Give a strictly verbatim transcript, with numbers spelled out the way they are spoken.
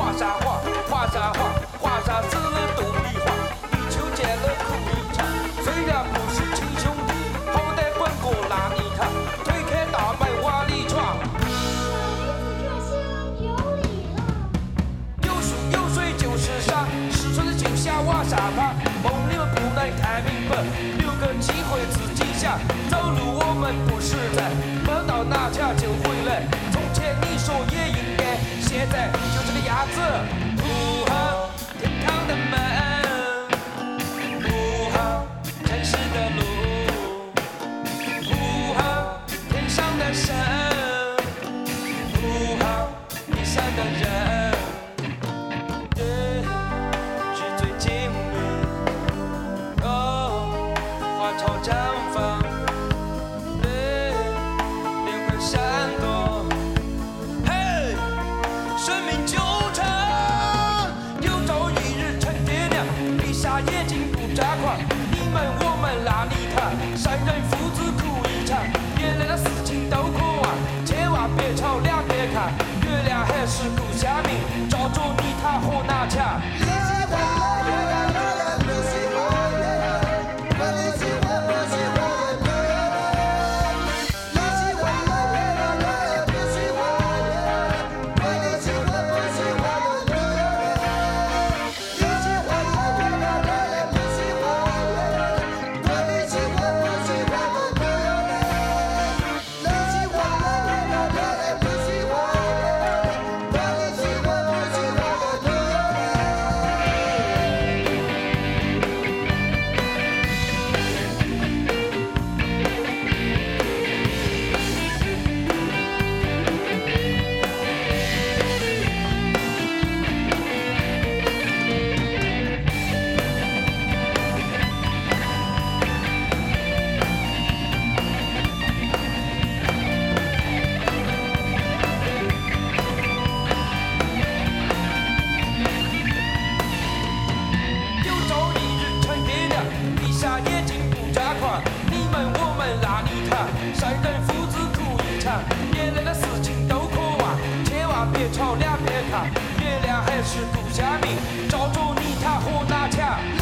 画沙画，画沙画，画沙死了都比划。地球见了哭一场，虽然不是亲兄弟，好歹滚过拉泥潭，推开大门瓦砾床。有树有水就是山，十岁的就下瓦沙盘，梦你们不能太明白，留个机会自己想。走路我们不实在，碰到哪条就回来。从前你说也应该，现在就这个样子。不好，天堂的门，不好，城市的路，不好，天上的神，不好，地上的人。对，纸醉金迷，哦，花草绽放。对，灵魂闪躲。嘿，生命纠缠，有朝一日成爹娘，闭下眼睛不眨狂。你们我们拉泥潭，三人父子哭一场，原来的事情都可忘，千万别吵两边看，月亮还是故乡明，照着你他和那墙。有朝一日成爹娘，闭下眼睛不眨狂。你们我们拉泥潭，三人父子哭一场，原来的事情都可忘，千万别吵两边看，月亮还是故乡明，照着你他和那墙。